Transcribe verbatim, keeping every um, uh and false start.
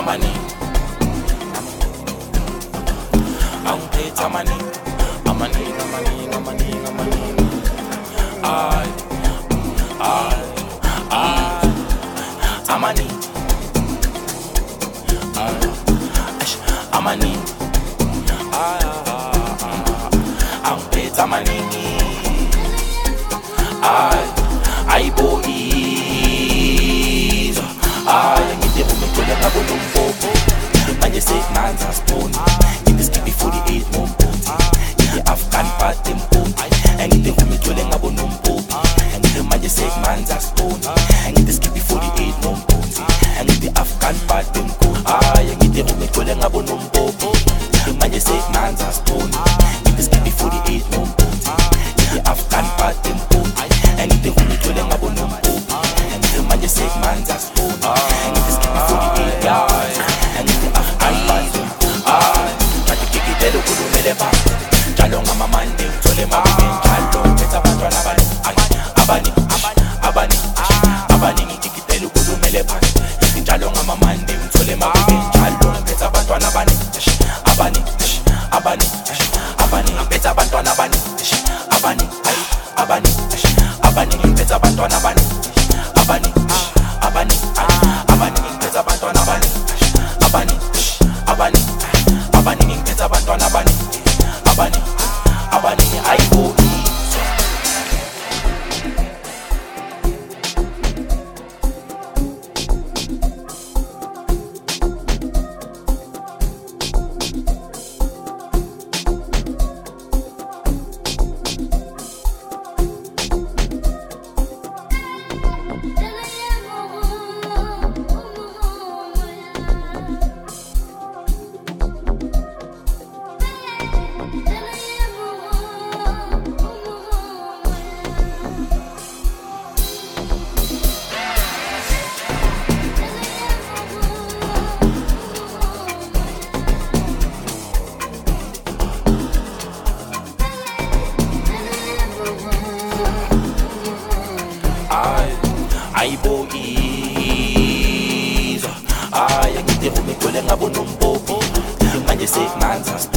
Amani, angiphethe amani, amani, amani, amani, amani. Ay, ay, ay, amani, ay, ash, amani, ay, angiphethe amani, ay, ay boys, ay, ngide umecela ngabo nompopo, manje semanza spoon, ngide skip forty-eight mompoti, ngide Afghan party mpoti, ngide umecela ngabo nompopo, ngide manje semanza spoon, ngide skip forty-eight mompoti, ngide Afghan party mpoti, ay, ngide umecela ngabo nompopo, manje semanza spoon, ngide skip forty-eight mompoti, ngide Afghan party mpoti, ngide umecela ngabo nompopo, ngide manje semanza spoon, ngide skip forty-eight guys, ngide Afghan party mpoti, ay, manje kikitelo kulumele ba, njalo ngamamande uthole mabe njalo, phethe abantwana abani, abani, abani, abani ngikikitelo kulumele ba, njalo ngamamande uthole mabe njalo, phethe abantwana abani, abani, abani, abani ngiphethe abantwana abani, abani, abani, abani ngiphethe abantwana abani, abani, abani, abani ngiphethe abantwana abani, abani, abani, abani ngiphethe abantwana abani, abani, abani ayibo. Ay boys, ay ngide umecela ngabo nompopo, manje semanza